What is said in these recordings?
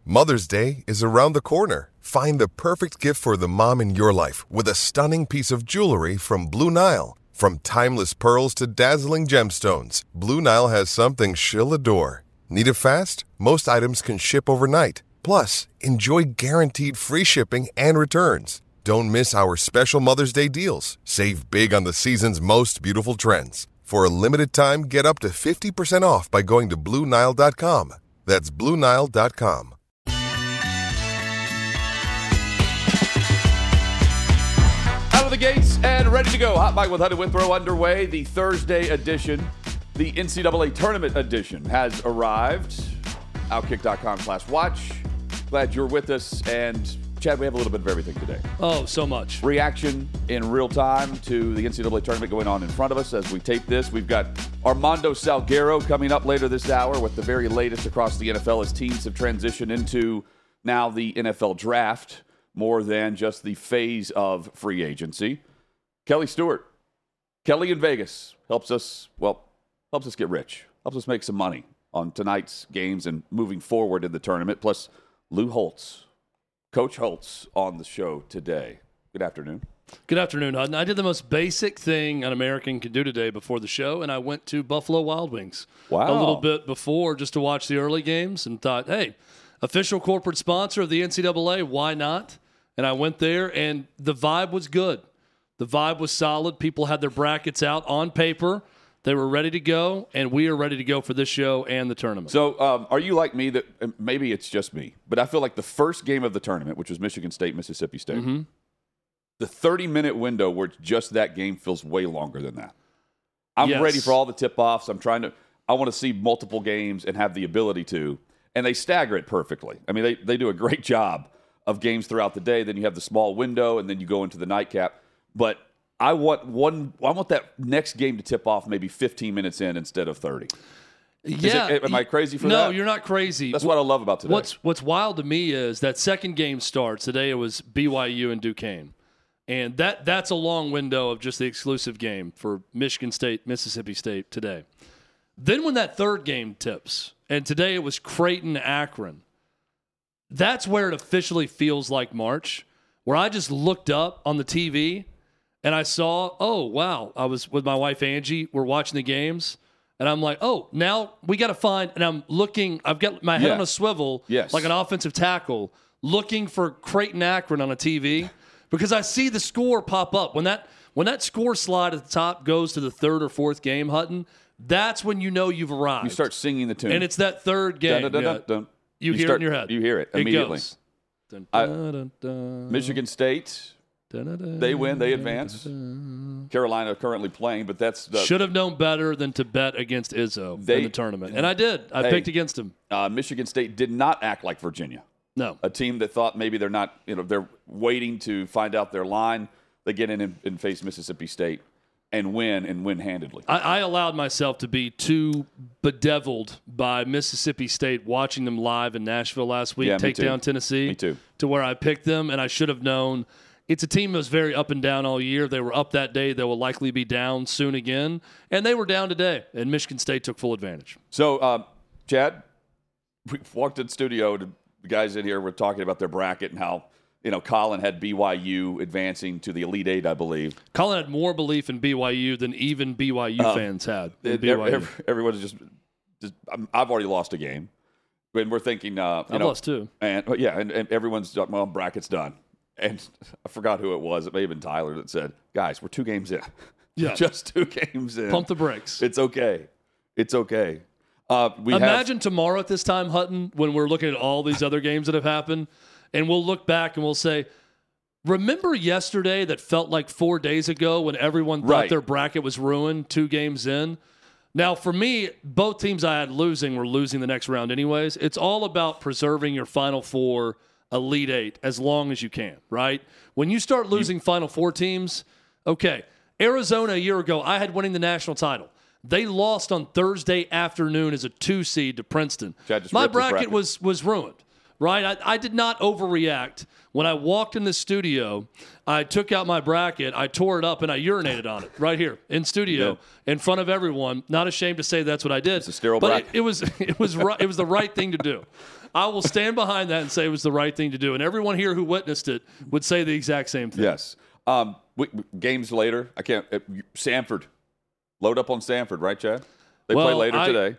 Mother's Day is around the corner. Find the perfect gift for the mom in your life with a stunning piece of jewelry from Blue Nile. From timeless pearls to dazzling gemstones, Blue Nile has something she'll adore. Need it fast? Most items can ship overnight. Plus, enjoy guaranteed free shipping and returns. Don't miss our special Mother's Day deals. Save big on the season's most beautiful trends. For a limited time, get up to 50% off by going to BlueNile.com. That's BlueNile.com. Out of the gates and ready to go. Hot Mike with Honey Withrow underway. The Thursday edition, the NCAA Tournament edition has arrived. Outkick.com/watch. Glad you're with us. And Chad, we have a little bit of everything today. Oh, so much. Reaction in real time to the NCAA Tournament going on in front of us as we tape this. We've got Armando Salguero coming up later this hour with the very latest across the NFL as teams have transitioned into now the NFL Draft more than just the phase of free agency. Kelly Stewart, Kelly in Vegas, helps us get rich, helps us make some money on tonight's games and moving forward in the tournament. Plus, Lou Holtz, Coach Holtz on the show today. Good afternoon. Good afternoon, Hutton. I did the most basic thing an American can do today before the show, and I went to Buffalo Wild Wings a little bit before just to watch the early games and thought, hey, official corporate sponsor of the NCAA, why not? And I went there, and the vibe was good. The vibe was solid. People had their brackets out on paper. They were ready to go, and we are ready to go for this show and the tournament. So are you like me that maybe it's just me, but I feel like the first game of the tournament, which was Michigan State, Mississippi State, the 30-minute window where it's just that game feels way longer than that. I'm ready for all the tip-offs. I want to see multiple games and have the ability to, and they stagger it perfectly. I mean, they do a great job of games throughout the day. Then you have the small window, and then you go into the nightcap. But I want that next game to tip off maybe 15 minutes in instead of 30. Am I crazy for that? No, you're not crazy. That's what I love about today. What's wild to me is that second game starts. Today it was BYU and Duquesne. And that's a long window of just the exclusive game for Michigan State, Mississippi State today. Then when that third game tips, and today it was Creighton-Akron, that's where it officially feels like March, where I just looked up on the TV and I saw, oh, wow, I was with my wife Angie, we're watching the games, and I'm like, oh, now we got to find, and I'm looking, I've got my head on a swivel, like an offensive tackle, looking for Creighton-Akron on a TV. Because I see the score pop up. When that score slide at the top goes to the third or fourth game, Hutton, that's when you know you've arrived. You start singing the tune. And it's that third game. Dun, dun, dun, dun. You hear it in your head. You hear it immediately. It goes. Dun, dun, dun, dun. Michigan State, they win, they advance. Carolina currently playing, but that's should have known better than to bet against Izzo in the tournament. And I did. I picked against him. Michigan State did not act like Virginia. No. A team that thought maybe they're not, they're waiting to find out their line. They get in and face Mississippi State and win handedly. I allowed myself to be too bedeviled by Mississippi State watching them live in Nashville last week, take down Tennessee. Me too. To where I picked them, and I should have known. It's a team that was very up and down all year. They were up that day. They will likely be down soon again. And they were down today, and Michigan State took full advantage. So, Chad, we walked in the studio to the guys in here were talking about their bracket and how, Colin had BYU advancing to the Elite Eight, I believe. Colin had more belief in BYU than even BYU fans had. Everyone's just I've already lost a game. And we're thinking, I've lost two. And everyone's, well, bracket's done. And I forgot who it was. It may have been Tyler that said, guys, we're 2 games in. Yeah. Just 2 games in. Pump the brakes. It's okay. It's okay. Imagine tomorrow at this time, Hutton, when we're looking at all these other games that have happened, and we'll look back and we'll say, remember yesterday that felt like 4 days ago when everyone thought their bracket was ruined 2 games in? Now, for me, both teams I had losing were losing the next round anyways. It's all about preserving your Final Four, Elite Eight as long as you can, right? When you start losing Final Four teams, okay, Arizona a year ago, I had winning the national title. They lost on Thursday afternoon as a 2 seed to Princeton. My bracket was ruined, right? I did not overreact. When I walked in the studio, I took out my bracket, I tore it up, and I urinated on it right here in studio in front of everyone. Not ashamed to say that's what I did. It's a sterile but bracket. It was the right thing to do. I will stand behind that and say it was the right thing to do. And everyone here who witnessed it would say the exact same thing. Yes. Games later, Samford. Load up on Samford, right, Chad? They play later today.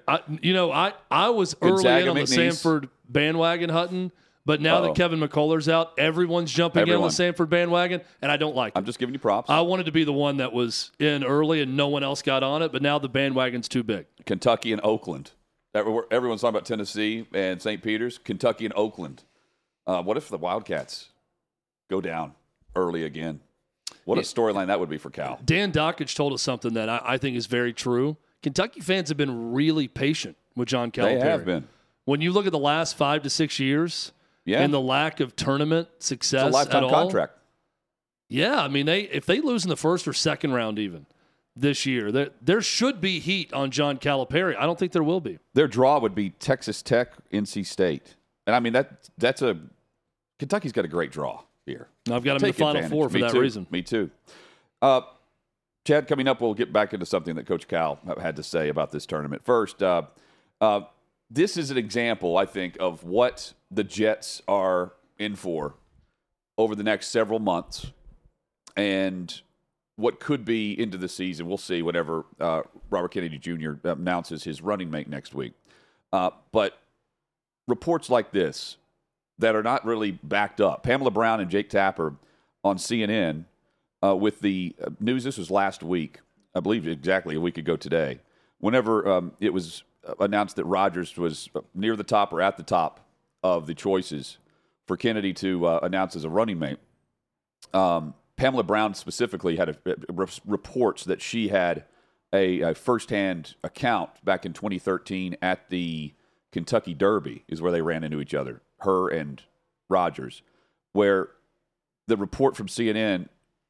I was Gonzaga, early in on the McNeese. Samford bandwagon, Hutton. But now that Kevin McCullough's out, everyone's jumping in on the Samford bandwagon, and I don't like it. I'm just giving you props. I wanted to be the one that was in early and no one else got on it, but now the bandwagon's too big. Kentucky and Oakland. Everyone's talking about Tennessee and St. Peter's. Kentucky and Oakland. What if the Wildcats go down early again? What a storyline that would be for Cal. Dan Dockich told us something that I think is very true. Kentucky fans have been really patient with John Calipari. They have been. When you look at the last 5 to 6 years and the lack of tournament success it's a lifetime at all. contract. Yeah, I mean, if they lose in the first or second round even this year, there should be heat on John Calipari. I don't think there will be. Their draw would be Texas Tech, NC State. And, I mean, Kentucky's got a great draw here. I've got them in the Final Four for that reason. Me too. Chad, coming up, we'll get back into something that Coach Cal had to say about this tournament. First, this is an example, I think, of what the Jets are in for over the next several months and what could be into the season. We'll see whenever Robert Kennedy Jr. announces his running mate next week. But reports like this that are not really backed up. Pamela Brown and Jake Tapper on CNN with the news. This was last week, I believe exactly a week ago today, whenever it was announced that Rodgers was near the top or at the top of the choices for Kennedy to announce as a running mate. Pamela Brown specifically had reports that she had a firsthand account back in 2013 at the Kentucky Derby is where they ran into each other, her and Rodgers, where the report from CNN,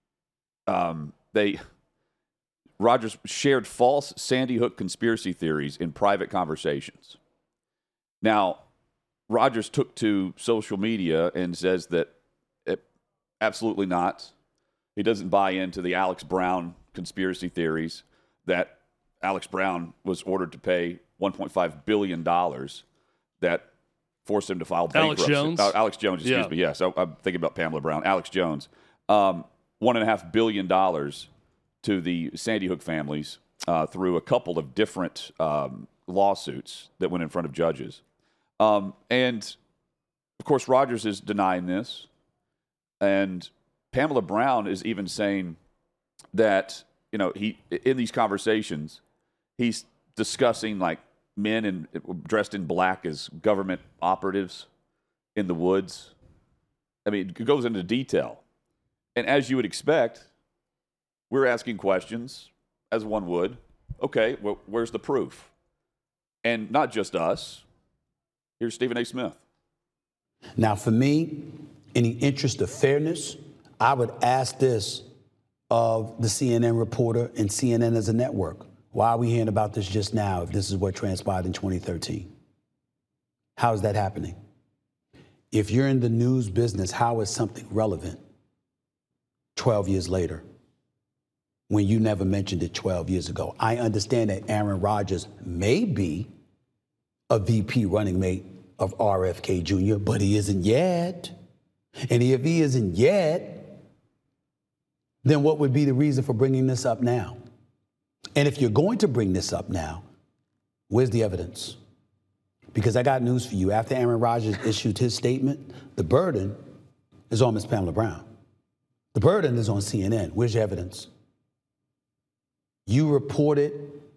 Rodgers shared false Sandy Hook conspiracy theories in private conversations. Now, Rodgers took to social media and says that absolutely not. He doesn't buy into the Alex Brown conspiracy theories that Alex Brown was ordered to pay $1.5 billion that forced him to file bankruptcy. Alex Jones, excuse me. Yes, I'm thinking about Pamela Brown. Alex Jones. $1.5 billion to the Sandy Hook families through a couple of different lawsuits that went in front of judges. And, of course, Rodgers is denying this. And Pamela Brown is even saying that, he in these conversations, he's discussing, like, men dressed in black as government operatives in the woods. I mean, it goes into detail. And as you would expect, we're asking questions, as one would. Okay, well, where's the proof? And not just us. Here's Stephen A. Smith. Now, for me, in the interest of fairness, I would ask this of the CNN reporter and CNN as a network. Why are we hearing about this just now if this is what transpired in 2013? How is that happening? If you're in the news business, how is something relevant 12 years later when you never mentioned it 12 years ago? I understand that Aaron Rodgers may be a VP running mate of RFK Jr., but he isn't yet. And if he isn't yet, then what would be the reason for bringing this up now? And if you're going to bring this up now, where's the evidence? Because I got news for you. After Aaron Rodgers issued his statement, the burden is on Ms. Pamela Brown. The burden is on CNN. Where's your evidence? You reported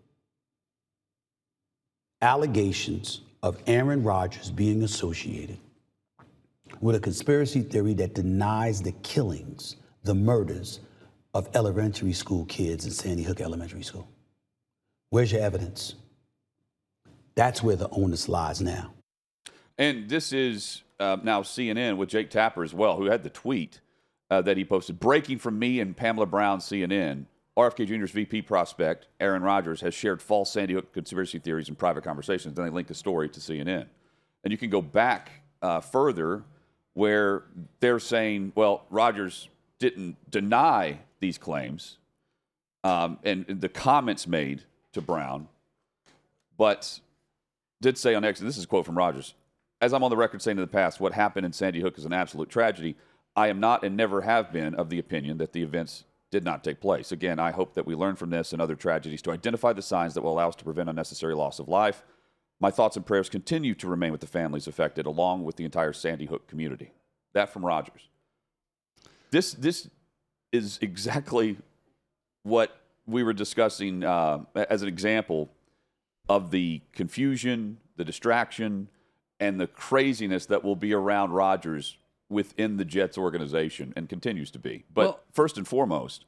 allegations of Aaron Rodgers being associated with a conspiracy theory that denies the killings, the murders of elementary school kids in Sandy Hook Elementary School. Where's your evidence? That's where the onus lies now. And this is now CNN with Jake Tapper as well, who had the tweet that he posted. Breaking from me and Pamela Brown, CNN. RFK Jr.'s VP prospect, Aaron Rodgers, has shared false Sandy Hook conspiracy theories in private conversations. Then they link the story to CNN. And you can go back further where they're saying, well, Rodgers didn't deny these claims and the comments made to Brown, but did say on X, and this is a quote from Rodgers, as I'm on the record saying in the past, what happened in Sandy Hook is an absolute tragedy. I am not and never have been of the opinion that the events did not take place. Again, I hope that we learn from this and other tragedies to identify the signs that will allow us to prevent unnecessary loss of life. My thoughts and prayers continue to remain with the families affected, along with the entire Sandy Hook community. That from Rogers. This is exactly what we were discussing as an example of the confusion, the distraction, and the craziness that will be around Rodgers within the Jets organization and continues to be. But first and foremost,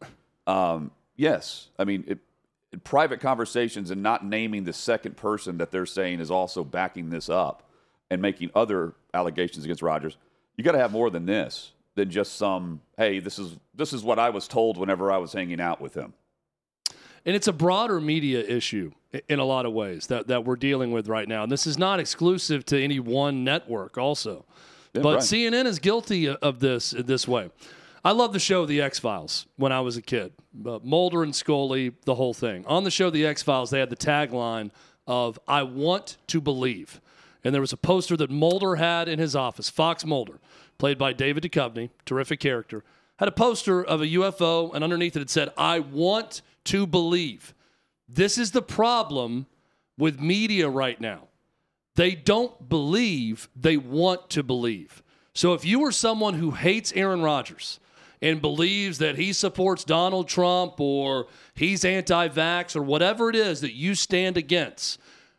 yes, I mean, private conversations and not naming the second person that they're saying is also backing this up and making other allegations against Rodgers. You got to have more than this, than just some, hey, this is what I was told whenever I was hanging out with him. And it's a broader media issue in a lot of ways that we're dealing with right now. And this is not exclusive to any one network also. Yeah, but right. CNN is guilty of this way. I love the show The X-Files when I was a kid. Mulder and Scully, the whole thing. On the show The X-Files, they had the tagline of, I want to believe. And there was a poster that Mulder had in his office. Fox Mulder, played by David Duchovny, terrific character, had a poster of a UFO, and underneath it said, I want to believe. This is the problem with media right now. They don't believe, they want to believe. So if you are someone who hates Aaron Rodgers and believes that he supports Donald Trump or he's anti-vax or whatever it is that you stand against,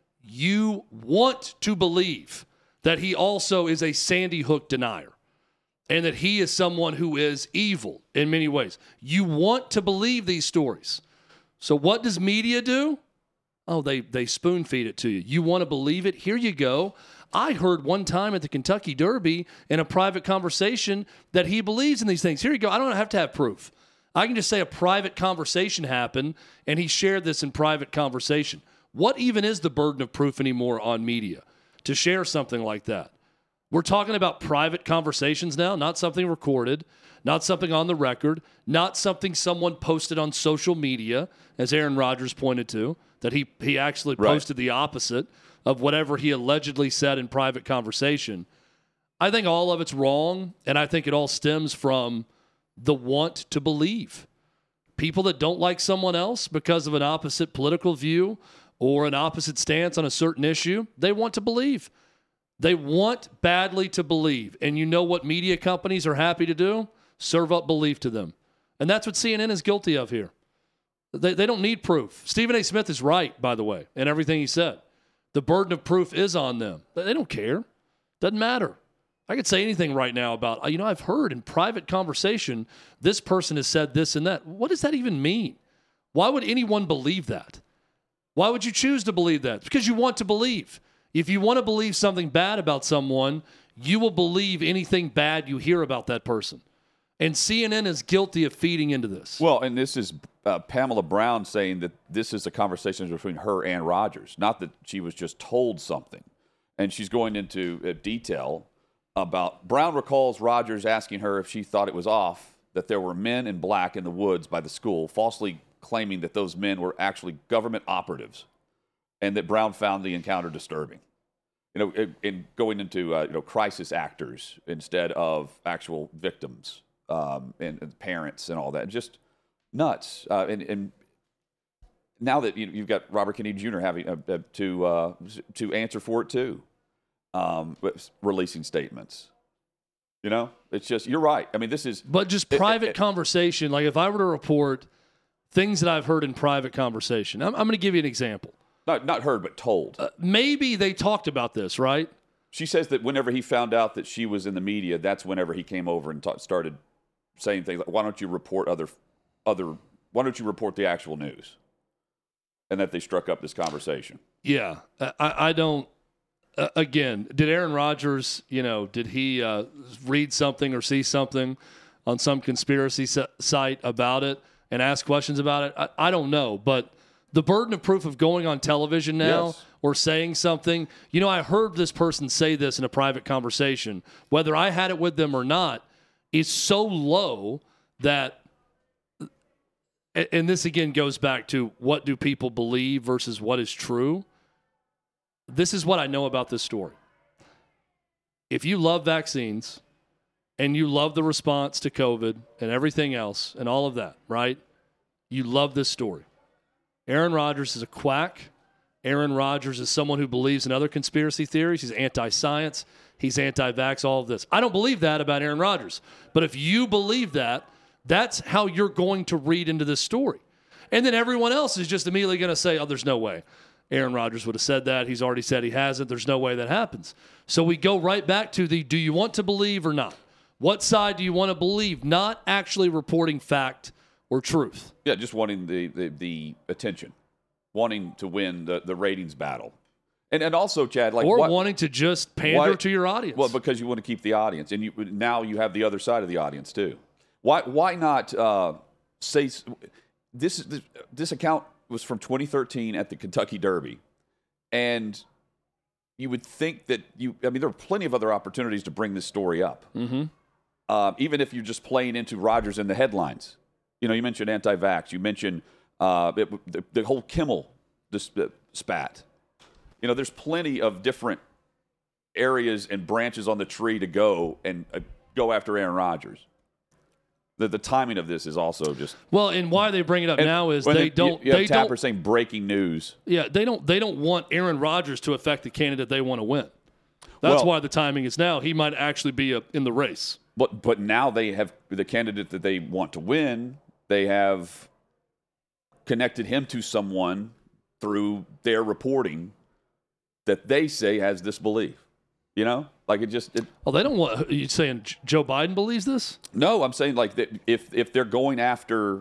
you want to believe that he also is a Sandy Hook denier and that he is someone who is evil in many ways. You want to believe these stories. So what does media do? Oh, they spoon feed it to you. You want to believe it? Here you go. I heard one time at the Kentucky Derby in a private conversation that he believes in these things. Here you go. I don't have to have proof. I can just say a private conversation happened, and he shared this in private conversation. What even is the burden of proof anymore on media to share something like that? We're talking about private conversations now, not something recorded, not something on the record, not something someone posted on social media, as Aaron Rodgers pointed to, that he actually posted the opposite of whatever he allegedly said in private conversation. I think all of it's wrong, and I think it all stems from the want to believe. People that don't like someone else because of an opposite political view or an opposite stance on a certain issue, they want to believe. They want badly to believe. And you know what media companies are happy to do? Serve up belief to them. And that's what CNN is guilty of here. They don't need proof. Stephen A. Smith is right, by the way, in everything he said. The burden of proof is on them. They don't care. Doesn't matter. I could say anything right now about, I've heard in private conversation, this person has said this and that. What does that even mean? Why would anyone believe that? Why would you choose to believe that? Because you want to believe. If you want to believe something bad about someone, you will believe anything bad you hear about that person. And CNN is guilty of feeding into this. Well, and this is Pamela Brown saying that this is a conversation between her and Rodgers, not that she was just told something. And she's going into detail about Brown recalls Rodgers asking her if she thought it was off that there were men in black in the woods by the school, falsely claiming that those men were actually government operatives, and that Brown found the encounter disturbing. In going into crisis actors instead of actual victims. And parents and all that, just nuts. And now that you've got Robert Kennedy Jr. having to answer for it too, releasing statements. It's just, you're right. I mean, this is, but just private conversation. Like if I were to report things that I've heard in private conversation, I'm going to give you an example. Not heard, but told. Maybe they talked about this, right? She says that whenever he found out that she was in the media, that's whenever he came over and started saying things like, why don't you report why don't you report the actual news? And that they struck up this conversation. Yeah. I don't, again, did Aaron Rodgers, did he read something or see something on some conspiracy site about it and ask questions about it? I don't know. But the burden of proof of going on television now or saying something, I heard this person say this in a private conversation, whether I had it with them or not, is so low that, and this again goes back to what do people believe versus what is true. This is what I know about this story. if you love vaccines and you love the response to COVID and everything else and all of that, right? You love this story. Aaron Rodgers is a quack. Aaron Rodgers is someone who believes in other conspiracy theories. He's anti-science. He's anti-vax, all of this. I don't believe that about Aaron Rodgers. But if you believe that, that's how you're going to read into this story. And then everyone else is just immediately going to say, oh, there's no way Aaron Rodgers would have said that. He's already said he hasn't. There's no way that happens. So we go right back to the do you want to believe or not? What side do you want to believe? Not actually reporting fact or truth. Yeah, just wanting the attention, wanting to win the ratings battle. And also, Chad, like or wanting to just pander to your audience. Well, because you want to keep the audience, and now you have the other side of the audience too. Why not say this account was from 2013 at the Kentucky Derby, and you would think that there are plenty of other opportunities to bring this story up. Mm-hmm. Even if you're just playing into Rodgers in the headlines. You mentioned anti-vax. You mentioned the whole Kimmel spat. There's plenty of different areas and branches on the tree to go and go after Aaron Rodgers. The timing of this is also just and why they bring it up now is they don't. You have Tapper saying breaking news. Yeah, they don't want Aaron Rodgers to affect the candidate they want to win. That's why the timing is now. He might actually be in the race. But now they have the candidate that they want to win. They have connected him to someone through their reporting that they say has this belief. Like it just. They don't want. Are you saying Joe Biden believes this? No, I'm saying like that if they're going after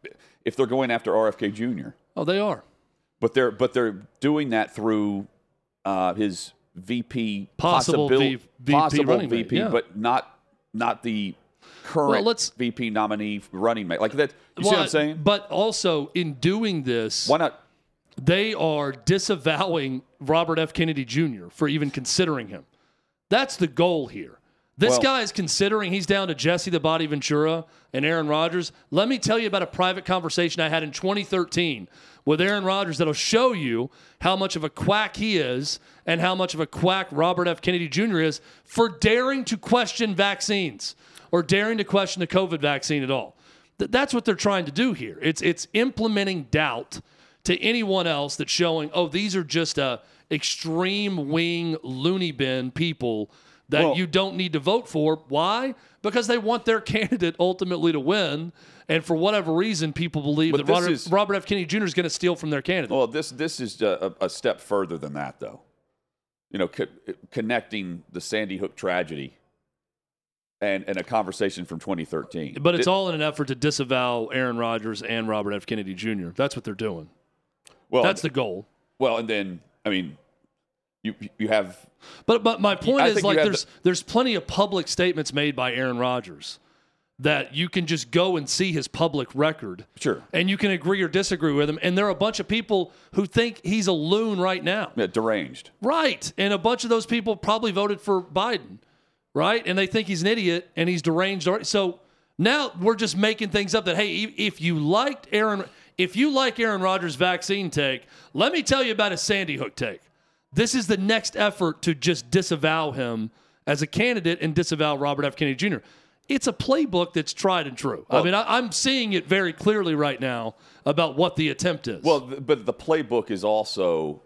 RFK Jr. Oh, they are. But they're doing that through his VP possible VP, yeah. but not the current VP nominee running mate. Like that. You see what I'm saying? But also in doing this, why not? They are disavowing Robert F. Kennedy Jr. for even considering him. That's the goal here. This guy is considering he's down to Jesse the Body Ventura and Aaron Rodgers. Let me tell you about a private conversation I had in 2013 with Aaron Rodgers that'll show you how much of a quack he is and how much of a quack Robert F. Kennedy Jr. is for daring to question vaccines or daring to question the COVID vaccine at all. That's what they're trying to do here. It's implementing doubt to anyone else that's showing, these are just extreme wing loony bin people that you don't need to vote for. Why? Because they want their candidate ultimately to win. And for whatever reason, people believe that Robert F. Kennedy Jr. is going to steal from their candidate. Well, this is a step further than that, though. Connecting the Sandy Hook tragedy and a conversation from 2013. But it's all in an effort to disavow Aaron Rodgers and Robert F. Kennedy Jr. That's what they're doing. Well, that's the goal. Well, and then, you have... But my point is, there's plenty of public statements made by Aaron Rodgers that you can just go and see his public record. Sure. And you can agree or disagree with him. And there are a bunch of people who think he's a loon right now. Yeah, deranged. Right. And a bunch of those people probably voted for Biden, right? And they think he's an idiot and he's deranged. So now we're just making things up that, hey, if you like Aaron Rodgers' vaccine take, let me tell you about his Sandy Hook take. This is the next effort to just disavow him as a candidate and disavow Robert F. Kennedy Jr. It's a playbook that's tried and true. Well, I'm seeing it very clearly right now about what the attempt is. Well, but the playbook is also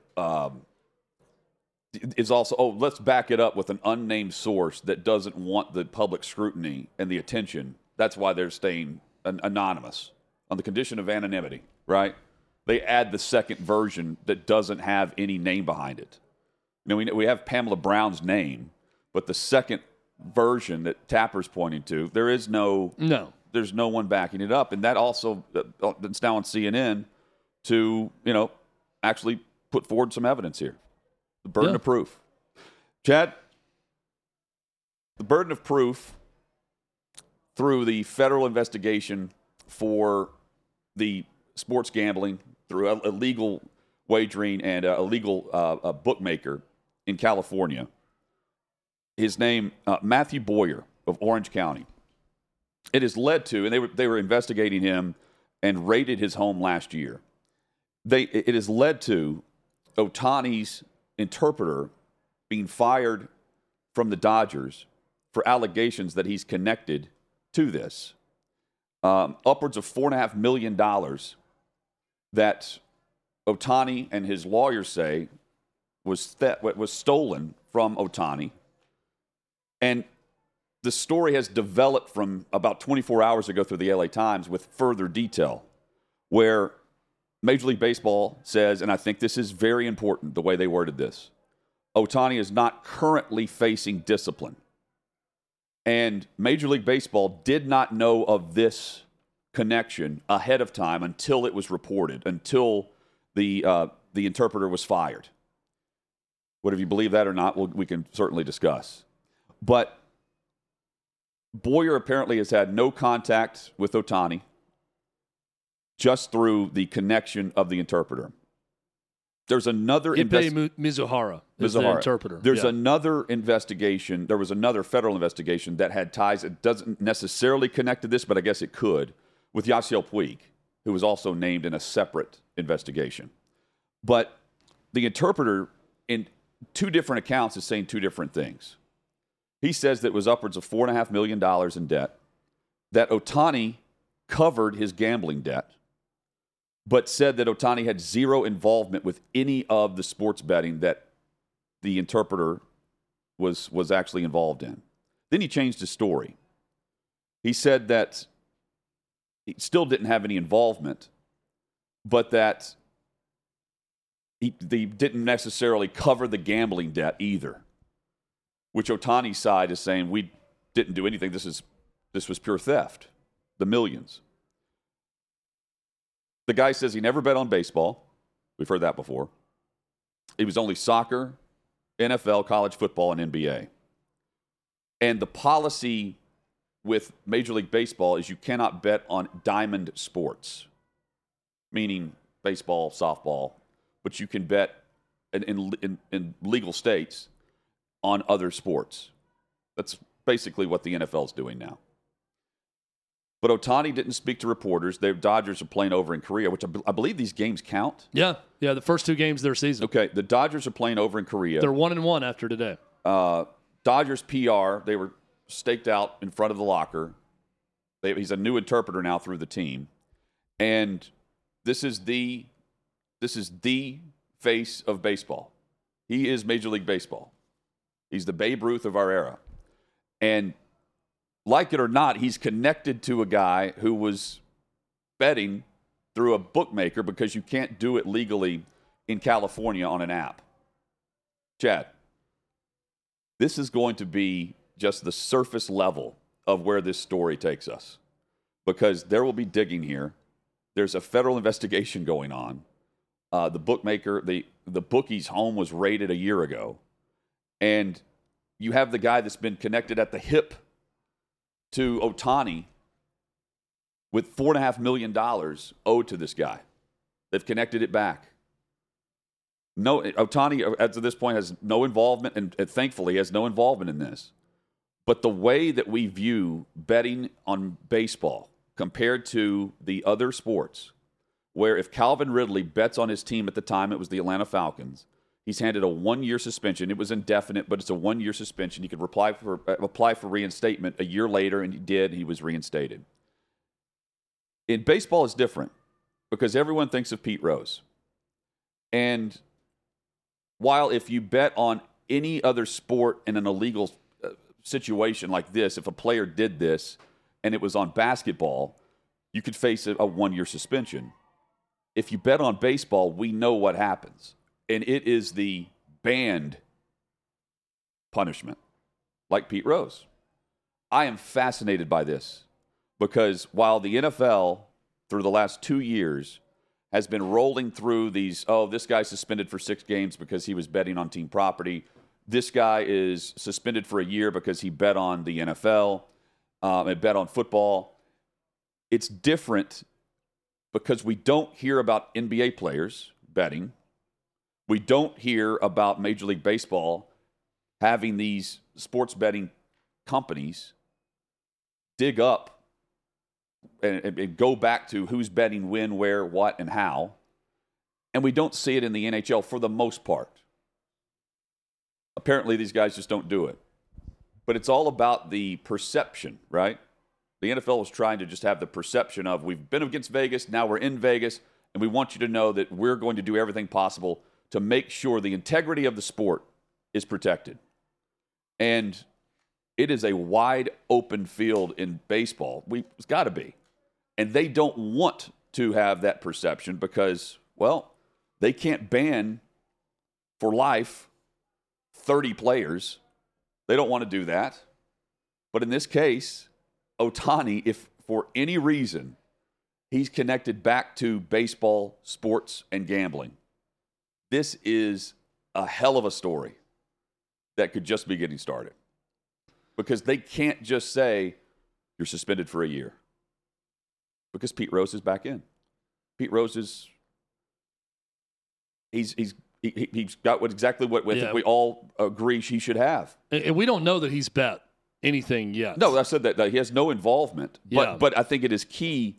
let's back it up with an unnamed source that doesn't want the public scrutiny and the attention. That's why they're staying anonymous on the condition of anonymity, right? They add the second version that doesn't have any name behind it. We have Pamela Brown's name, but the second version that Tapper's pointing to, there's no one backing it up, and that also it's now on CNN to actually put forward some evidence here. The burden of proof, Chad. The burden of proof through the federal investigation for the sports gambling through illegal wagering and illegal bookmaker in California. His name, Matthew Boyer of Orange County. It has led to, and they were investigating him and raided his home last year. It has led to Ohtani's interpreter being fired from the Dodgers for allegations that he's connected to this. Upwards of $4.5 million that Ohtani and his lawyers say was stolen from Ohtani. And the story has developed from about 24 hours ago through the LA Times with further detail, where Major League Baseball says, and I think this is very important, the way they worded this, Ohtani is not currently facing discipline. And Major League Baseball did not know of this connection ahead of time until it was reported, until the interpreter was fired. Whether you believe that or not, we can certainly discuss. But Boyer apparently has had no contact with Ohtani, just through the connection of the interpreter. There's another Mizuhara is the interpreter. There's another investigation. There was another federal investigation that had ties. It doesn't necessarily connect to this, but I guess it could, with Yasiel Puig, who was also named in a separate investigation. But the interpreter, in two different accounts, is saying two different things. He says that it was upwards of $4.5 million in debt, that Ohtani covered his gambling debt, but said that Ohtani had zero involvement with any of the sports betting that the interpreter was actually involved in. Then he changed his story. He said that he still didn't have any involvement, but that they didn't necessarily cover the gambling debt either, which Ohtani's side is saying, we didn't do anything. This was pure theft, the millions. The guy says he never bet on baseball. We've heard that before. It was only soccer, NFL, college football, and NBA. And the policy with Major League Baseball is you cannot bet on diamond sports, meaning baseball, softball, but you can bet in legal states on other sports. That's basically what the NFL is doing now. But Ohtani didn't speak to reporters. The Dodgers are playing over in Korea, which I believe these games count. Yeah, the first two games of their season. Okay, the Dodgers are playing over in Korea. They're 1-1 after today. Dodgers PR, they were staked out in front of the locker. He's a new interpreter now through the team. And this is the face of baseball. He is Major League Baseball. He's the Babe Ruth of our era. And like it or not, he's connected to a guy who was betting through a bookmaker because you can't do it legally in California on an app. Chad, this is going to be just the surface level of where this story takes us, because there will be digging here. There's a federal investigation going on. The bookmaker, the bookie's home was raided a year ago. And you have the guy that's been connected at the hip to Ohtani with $4.5 million owed to this guy. They've connected it back. No, Ohtani, at this point, has no involvement, and thankfully has no involvement in this. But the way that we view betting on baseball compared to the other sports, where if Calvin Ridley bets on his team at the time, it was the Atlanta Falcons, he's handed a 1-year suspension. It was indefinite, but it's a 1-year suspension. He could apply for reinstatement a year later, and he did. He was reinstated. In baseball, it's different because everyone thinks of Pete Rose. And while if you bet on any other sport in an illegal situation like this, if a player did this and it was on basketball, you could face a 1-year suspension. If you bet on baseball, we know what happens. And it is the banned punishment, like Pete Rose. I am fascinated by this because while the NFL, through the last 2 years, has been rolling through these, this guy's suspended for 6 games because he was betting on team property. This guy is suspended for a year because he bet on the NFL and bet on football. It's different because we don't hear about NBA players betting. We don't hear about Major League Baseball having these sports betting companies dig up and go back to who's betting when, where, what, and how. And we don't see it in the NHL for the most part. Apparently, these guys just don't do it. but it's all about the perception, right? The NFL was trying to just have the perception of we've been against Vegas, now we're in Vegas, and we want you to know that we're going to do everything possible to make sure the integrity of the sport is protected. And it is a wide open field in baseball. It's got to be. And they don't want to have that perception because, well, they can't ban for life 30 players. They don't want to do that. But in this case, Ohtani, if for any reason he's connected back to baseball, sports, and gambling, this is a hell of a story that could just be getting started. Because they can't just say, you're suspended for a year. Because Pete Rose is back in. Pete Rose is, he's got exactly what I think we all agree he should have. And we don't know that he's bet anything yet. No, I said that he has no involvement. But I think it is key,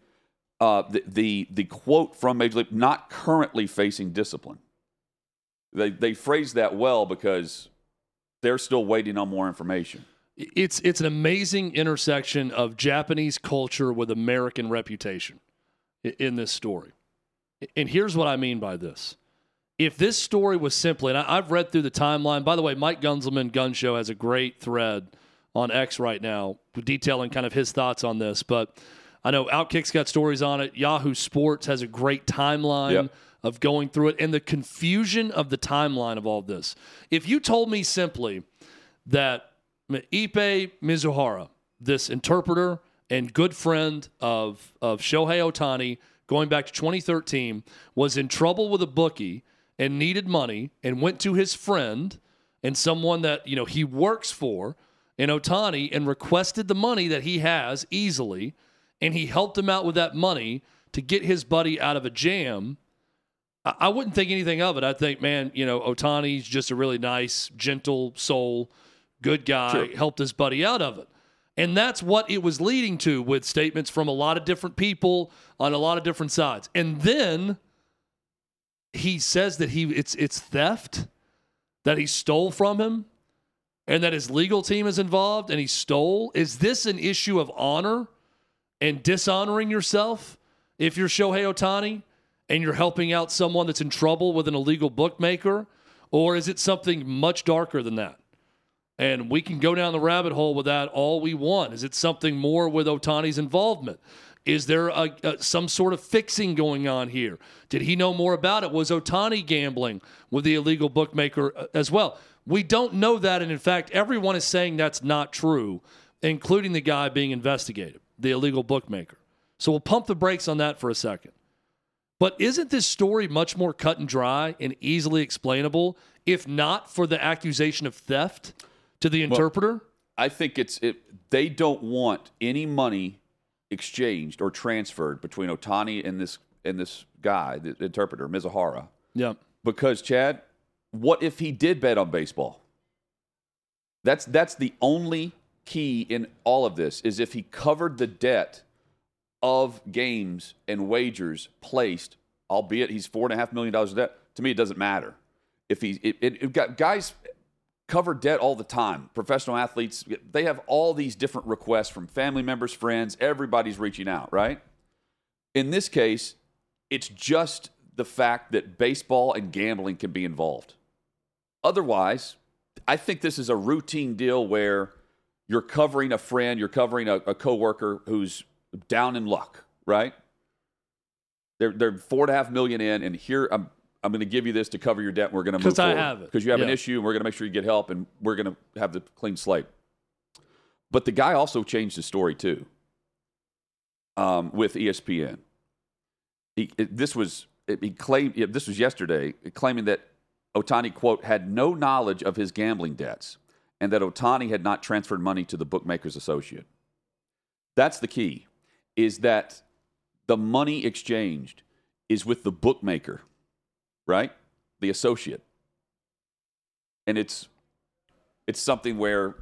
the quote from Major League, not currently facing discipline. They phrase that well because they're still waiting on more information. It's an amazing intersection of Japanese culture with American reputation in this story. And here's what I mean by this. If this story was simply, and I've read through the timeline. By the way, Mike Gunzelman, Gun Show, has a great thread on X right now detailing kind of his thoughts on this. But I know Outkick's got stories on it. Yahoo Sports has a great timeline of going through it and the confusion of the timeline of all this. If you told me simply that Ippei Mizuhara, this interpreter and good friend of Shohei Ohtani, going back to 2013, was in trouble with a bookie and needed money and went to his friend and someone that he works for in Ohtani and requested the money that he has easily, and he helped him out with that money to get his buddy out of a jam. I wouldn't think anything of it. I'd think, man, Ohtani's just a really nice, gentle soul, good guy, Sure. Helped his buddy out of it. And that's what it was leading to with statements from a lot of different people on a lot of different sides. And then he says that it's theft, that he stole from him, and that his legal team is involved and he stole. Is this an issue of honor and dishonoring yourself if you're Shohei Ohtani and you're helping out someone that's in trouble with an illegal bookmaker? Or is it something much darker than that? And we can go down the rabbit hole with that all we want. Is it something more with Ohtani's involvement? Is there some sort of fixing going on here? Did he know more about it? Was Ohtani gambling with the illegal bookmaker as well? We don't know that, and in fact, everyone is saying that's not true, including the guy being investigated, the illegal bookmaker. So we'll pump the brakes on that for a second. But isn't this story much more cut and dry and easily explainable, if not for the accusation of theft to the interpreter? Well, I think they don't want any money exchanged or transferred between Ohtani and this guy, the interpreter, Mizuhara. Yeah. Because, Chad, what if he did bet on baseball? That's the only key in all of this, is if he covered the debt of games and wagers placed, albeit he's $4.5 million in debt. To me, it doesn't matter. If it got guys cover debt all the time. Professional athletes, they have all these different requests from family members, friends. Everybody's reaching out, right? In this case, it's just the fact that baseball and gambling can be involved. Otherwise, I think this is a routine deal where you're covering a friend, you're covering a coworker who's down in luck, right? They're $4.5 million in, and here I'm going to give you this to cover your debt. And we're going to move forward. Because I have it. Because you have an issue, and we're going to make sure you get help, and we're going to have the clean slate. But the guy also changed his story too. With ESPN, this was yesterday, claiming that Ohtani, quote, had no knowledge of his gambling debts, and that Ohtani had not transferred money to the bookmaker's associate. That's the key, is that the money exchanged is with the bookmaker, right? The associate. And it's something where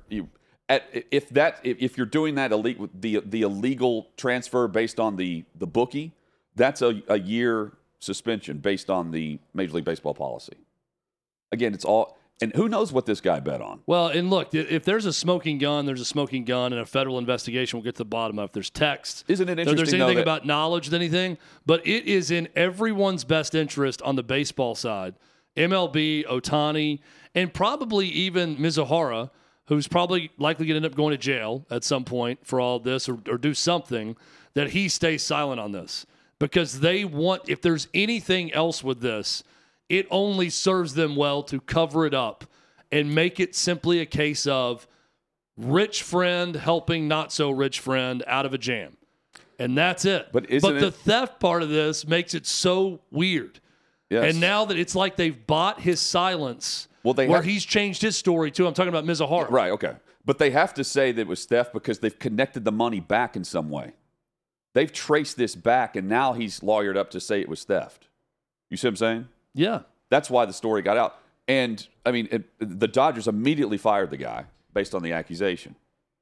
if you're doing that the illegal transfer based on the bookie, that's a year suspension based on the Major League Baseball policy. Again, it's And who knows what this guy bet on? Well, and look, if there's a smoking gun, there's a smoking gun, and a federal investigation will get to the bottom of. If there's text, isn't it interesting? If there's anything about knowledge, anything, but it is in everyone's best interest on the baseball side. MLB, Ohtani, and probably even Mizuhara, who's probably likely going to end up going to jail at some point for all this or do something, that he stays silent on this. Because they want, if there's anything else with this, it only serves them well to cover it up and make it simply a case of rich friend helping not so rich friend out of a jam. And that's it. But the theft part of this makes it so weird. Yes. And now that it's like they've bought his silence where he's changed his story too. I'm talking about Mizuhara. Right, okay. But they have to say that it was theft because they've connected the money back in some way. They've traced this back, and now he's lawyered up to say it was theft. You see what I'm saying? Yeah. That's why the story got out. And, I mean, the Dodgers immediately fired the guy based on the accusation.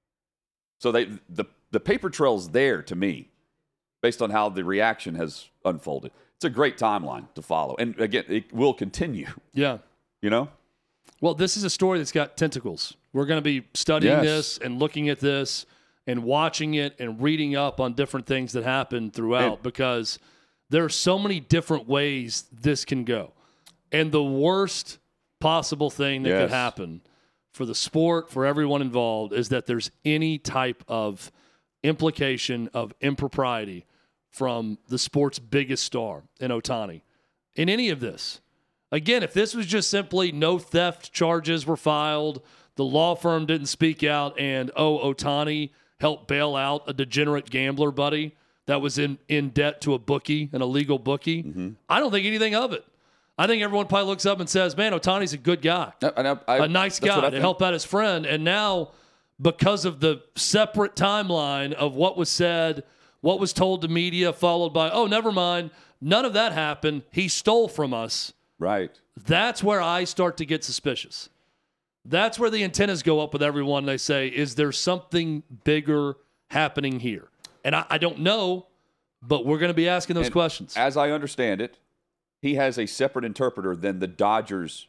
So the paper trail's there to me based on how the reaction has unfolded. It's a great timeline to follow. And, again, it will continue. Yeah. You know? Well, this is a story that's got tentacles. We're going to be studying this and looking at this and watching it and reading up on different things that happen throughout because there are so many different ways this can go. And the worst possible thing that could happen for the sport, for everyone involved, is that there's any type of implication of impropriety from the sport's biggest star in Ohtani in any of this. Again, if this was just simply no theft charges were filed, the law firm didn't speak out, and, Ohtani helped bail out a degenerate gambler buddy that was in debt to a bookie, an illegal bookie, I don't think anything of it. I think everyone probably looks up and says, man, Ohtani's a good guy, a nice guy to help out his friend. And now, because of the separate timeline of what was said, what was told to media, followed by, oh, never mind, none of that happened. He stole from us. Right. That's where I start to get suspicious. That's where the antennas go up with everyone. They say, is there something bigger happening here? And I don't know, but we're going to be asking those questions. As I understand it, he has a separate interpreter than the Dodgers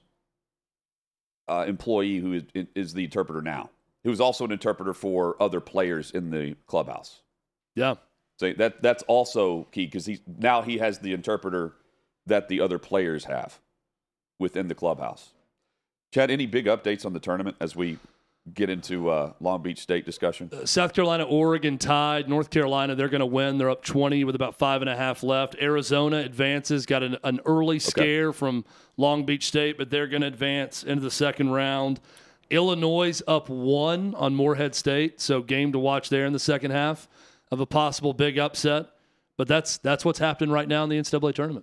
employee who is the interpreter now. He was also an interpreter for other players in the clubhouse. Yeah. So that's also key because he has the interpreter that the other players have within the clubhouse. Chad, any big updates on the tournament as we get into Long Beach State discussion? South Carolina, Oregon tied. North Carolina, they're going to win. They're up 20 with about 5.5 left. Arizona advances, got an early scare from Long Beach State, but they're going to advance into the second round. Illinois up 1 on Morehead State, so game to watch there in the second half of a possible big upset. But that's what's happening right now in the NCAA tournament.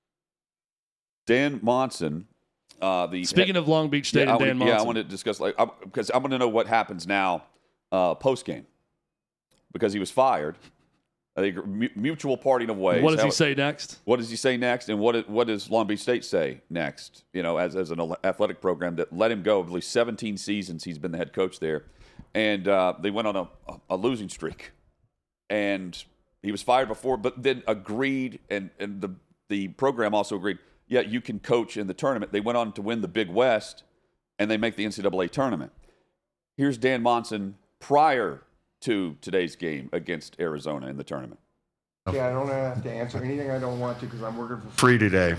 Dan Monson. Speaking of Long Beach State and Dan Monson. Yeah, I want to discuss because I'm going to know what happens now post game because he was fired. I think mutual parting of ways. What does he say next? What does he say next, and what does Long Beach State say next? You know, as an athletic program that let him go. I believe 17 seasons he's been the head coach there, and they went on a losing streak, and he was fired before, but then agreed, and the program also agreed. Yeah, you can coach in the tournament. They went on to win the Big West, and they make the NCAA tournament. Here's Dan Monson prior to today's game against Arizona in the tournament. Yeah, I don't have to answer anything I don't want to because I'm working for free today.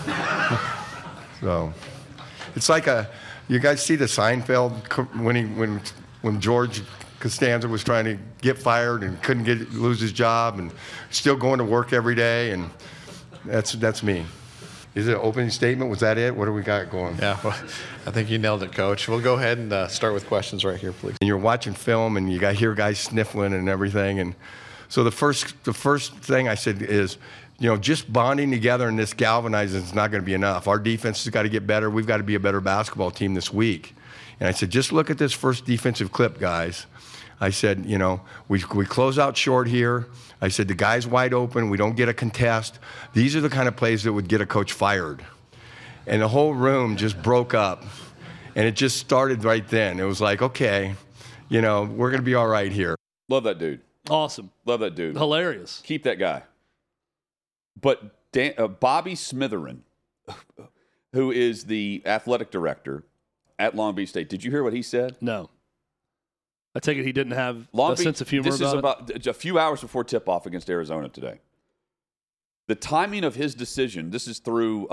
So it's like you guys see the Seinfeld when George Costanza was trying to get fired and couldn't lose his job and still going to work every day, and that's me. Is it an opening statement? Was that it? What do we got going? Yeah, well, I think you nailed it, Coach. We'll go ahead and start with questions right here, please. And you're watching film, and you hear guys sniffling and everything. And so the first thing I said is, just bonding together and this galvanizing is not going to be enough. Our defense has got to get better. We've got to be a better basketball team this week. And I said, just look at this first defensive clip, guys. I said, we close out short here. I said, the guy's wide open. We don't get a contest. These are the kind of plays that would get a coach fired. And the whole room just broke up. And it just started right then. It was like, okay, we're going to be all right here. Love that dude. Awesome. Love that dude. Hilarious. Keep that guy. But Bobby Smitherin, who is the athletic director at Long Beach State. Did you hear what he said? No. I take it he didn't have a sense of humor this about is about a few hours before tip-off against Arizona today. The timing of his decision, this is through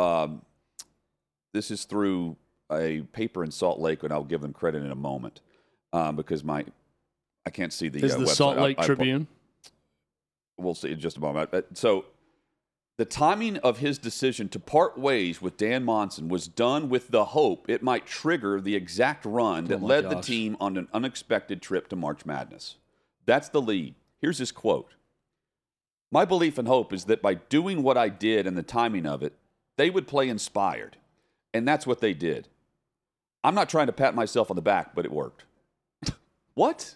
a paper in Salt Lake, and I'll give them credit in a moment because I can't see the Is the website. Salt Lake Tribune? We'll see in just a moment. So the timing of his decision to part ways with Dan Monson was done with the hope it might trigger the exact run that led the team on an unexpected trip to March Madness. That's the lead. Here's his quote. My belief and hope is that by doing what I did and the timing of it, they would play inspired. And that's what they did. I'm not trying to pat myself on the back, but it worked. What?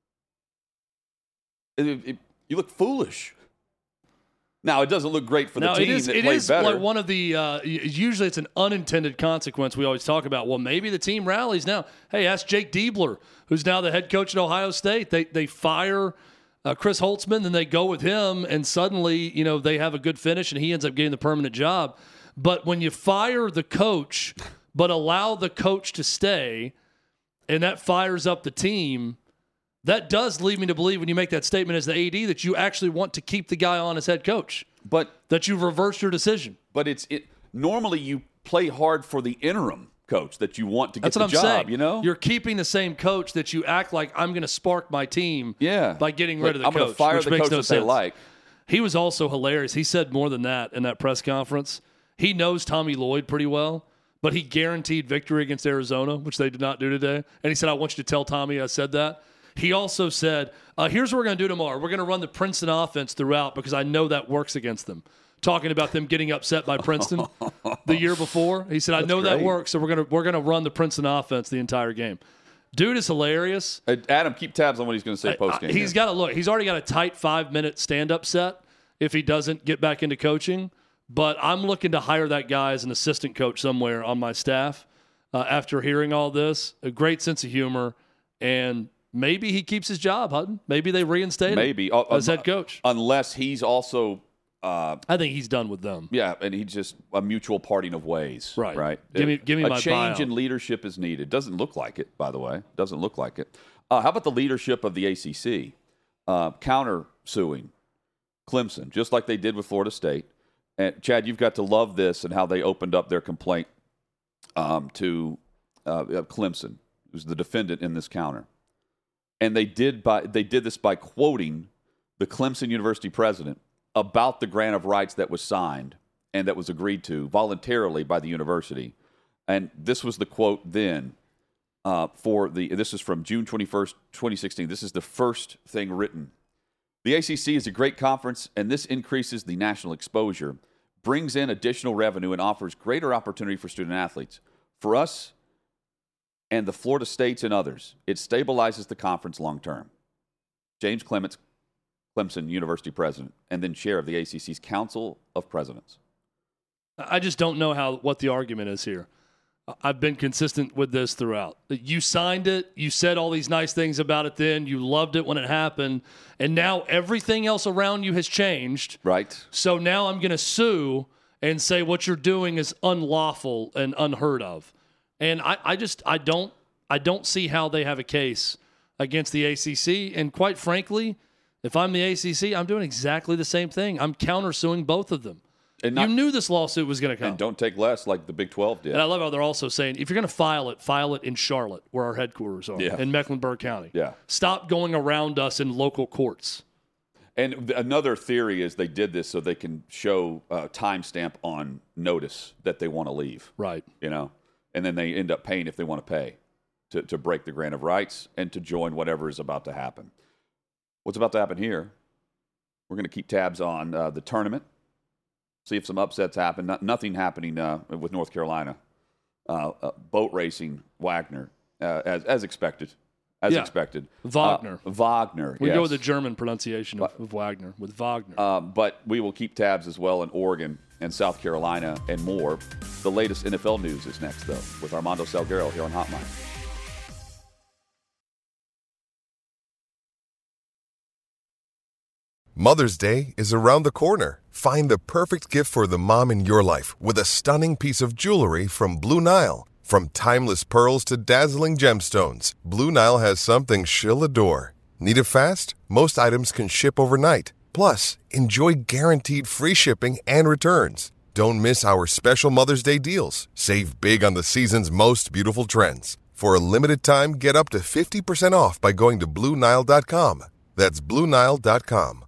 You look foolish. Now, it doesn't look great for the team that played better. Like one of the usually it's an unintended consequence we always talk about. Well, maybe the team rallies now. Hey, ask Jake Diebler, who's now the head coach at Ohio State. They fire Chris Holtzman, then they go with him, and suddenly, they have a good finish, and he ends up getting the permanent job. But when you fire the coach, but allow the coach to stay, and that fires up the team, that does lead me to believe when you make that statement as the AD that you actually want to keep the guy on as head coach, but that you've reversed your decision. But normally you play hard for the interim coach that you want to get That's the what I'm job, saying. You're keeping the same coach that you act like I'm going to spark my team by getting rid of the coach. I'm going to fire the coach that they like. He was also hilarious. He said more than that in that press conference. He knows Tommy Lloyd pretty well, but he guaranteed victory against Arizona, which they did not do today. And he said, I want you to tell Tommy I said that. He also said, here's what we're going to do tomorrow. We're going to run the Princeton offense throughout because I know that works against them. Talking about them getting upset by Princeton the year before. He said, I know that works, so we're going to run the Princeton offense the entire game. Dude is hilarious. Adam, keep tabs on what he's going to say post-game. He's got to look. He's already got a tight 5-minute stand-up set if he doesn't get back into coaching. But I'm looking to hire that guy as an assistant coach somewhere on my staff after hearing all this. A great sense of humor, and maybe he keeps his job, Hutton. Maybe they reinstate him as head coach. Unless he's also I think he's done with them. Yeah, and he's just a mutual parting of ways. Right. Give me my A change buyout. in leadership is needed. Doesn't look like it, by the way. Doesn't look like it. How about the leadership of the ACC counter-suing Clemson, just like they did with Florida State? And Chad, you've got to love this and how they opened up their complaint to Clemson, who's the defendant in this counter. And they did this by quoting the Clemson University president about the grant of rights that was signed and that was agreed to voluntarily by the university. And this was the quote then this is from June 21st, 2016. This is the first thing written. The ACC is a great conference, and this increases the national exposure, brings in additional revenue, and offers greater opportunity for student athletes. For us and the Florida States and others, it stabilizes the conference long term. James Clements, Clemson University president, and then chair of the ACC's Council of Presidents. I just don't know what the argument is here. I've been consistent with this throughout. You signed it. You said all these nice things about it then. You loved it when it happened. And now everything else around you has changed. Right. So now I'm going to sue and say what you're doing is unlawful and unheard of. And I don't see how they have a case against the ACC. And quite frankly, if I'm the ACC, I'm doing exactly the same thing. I'm countersuing both of them. You knew this lawsuit was going to come. And don't take less like the Big 12 did. And I love how they're also saying, if you're going to file it in Charlotte, where our headquarters are, in Mecklenburg County. Yeah. Stop going around us in local courts. And another theory is they did this so they can show a timestamp on notice that they want to leave. Right. And then they end up paying if they want to pay to break the grant of rights and to join whatever is about to happen. What's about to happen here? We're going to keep tabs on the tournament. See if some upsets happen. Nothing happening with North Carolina. Boat racing, Wagner, as expected. Expected. Wagner. Wagner, We go with the German pronunciation of Wagner, with Wagner. But we will keep tabs as well in Oregon and South Carolina and more. The latest NFL news is next, though, with Armando Salguero here on Hot Mic. Mother's Day is around the corner. Find the perfect gift for the mom in your life with a stunning piece of jewelry from Blue Nile. From timeless pearls to dazzling gemstones, Blue Nile has something she'll adore. Need it fast? Most items can ship overnight. Plus, enjoy guaranteed free shipping and returns. Don't miss our special Mother's Day deals. Save big on the season's most beautiful trends. For a limited time, get up to 50% off by going to BlueNile.com. That's BlueNile.com.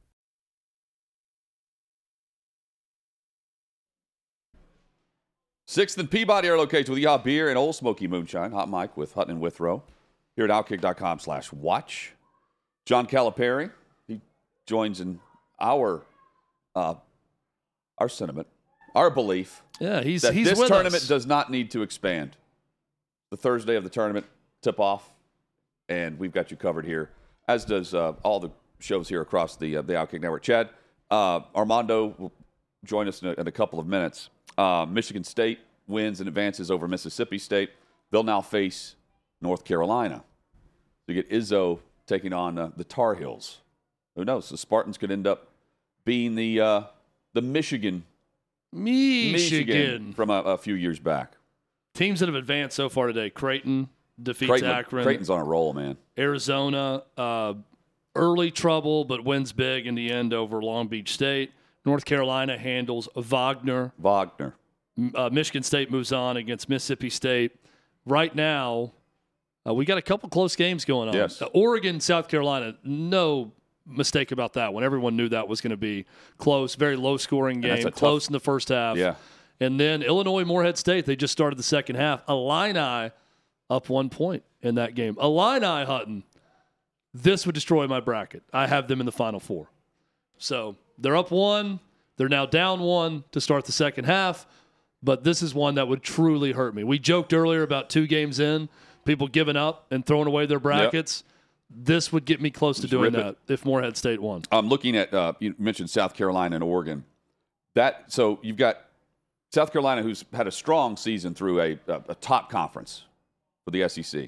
Sixth and Peabody are located with Yaw Beer and Old Smoky Moonshine. Hot Mic with Hutton and Withrow here at Outkick.com/watch. John Calipari, he joins in our sentiment, our belief. Yeah, he's this with tournament us. does not need to expand. The Thursday of the tournament tip-off, and we've got you covered here, as does all the shows here across the Outkick Network. Chad, Armando will join us in a couple of minutes. Michigan State wins and advances over Mississippi State. They'll now face North Carolina. You get Izzo taking on the Tar Heels. Who knows? The Spartans could end up being the Michigan from a few years back. Teams that have advanced so far today: Creighton defeats Akron. Creighton's on a roll, man. Arizona, early trouble, but wins big in the end over Long Beach State. North Carolina handles Wagner. Michigan State moves on against Mississippi State. Right now, we got a couple close games going on. Yes. Oregon, South Carolina, no mistake about that one. Everyone knew that was going to be close, very low-scoring game, close in the first half. Yeah. And then Illinois, Morehead State, they just started the second half. Illini up 1 point in that game. Illini, Hutton, this would destroy my bracket. I have them in the Final Four. So they're up 1. They're now down 1 to start the second half. But this is one that would truly hurt me. We joked earlier about 2 games in, people giving up and throwing away their brackets. Yep. This would get me close to doing that if Morehead State won. I'm looking at, you mentioned South Carolina and Oregon. So you've got South Carolina, who's had a strong season through a top conference for the SEC.